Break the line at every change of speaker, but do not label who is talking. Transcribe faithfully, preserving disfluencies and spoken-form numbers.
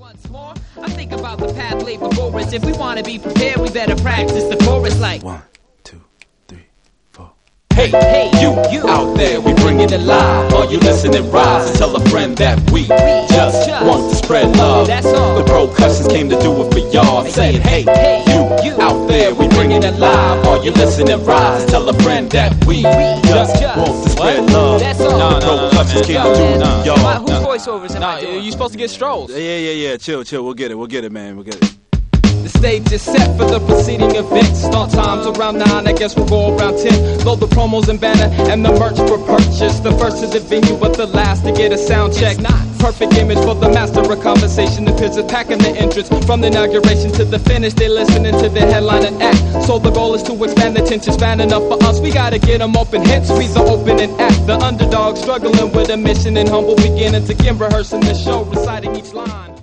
Once more, I think about the path laid before us. If we want to be prepared, we better practice the chorus like
one, two, three, four.
Hey, hey, you, you out there, we bring it alive. Are you listening? Rise and tell a friend that we, we just, just want to spread love.
That's all.
The Percussions came to do it for y'all. Saying, hey, hey, you, you out there, we bring it alive. Are you listening? Rise, tell a friend that we, we just, just want to spread what? love.
That's all.
No, the
no,
Percussions came
no,
to do
man.
it
No,
for y'all.
My, whose voiceovers am
Nah,
I doing?
you supposed to get Strolls.
Yeah, yeah, yeah. Chill, chill. We'll get it. We'll get it, man. We'll get it.
The stage is set for the preceding event. Start times around nine, I guess we'll go around ten. Load the promos and banner and the merch for purchase. The first to the venue, but the last to get a sound check. Perfect image for the master of conversation. The pictures packing the entrance from the inauguration to the finish. They listening to the headline and act. So the goal is to expand the tension, span enough for us. We gotta get them open, hence we the opening act. The underdog struggling with a mission and humble beginning to begin rehearsing the show, reciting each line.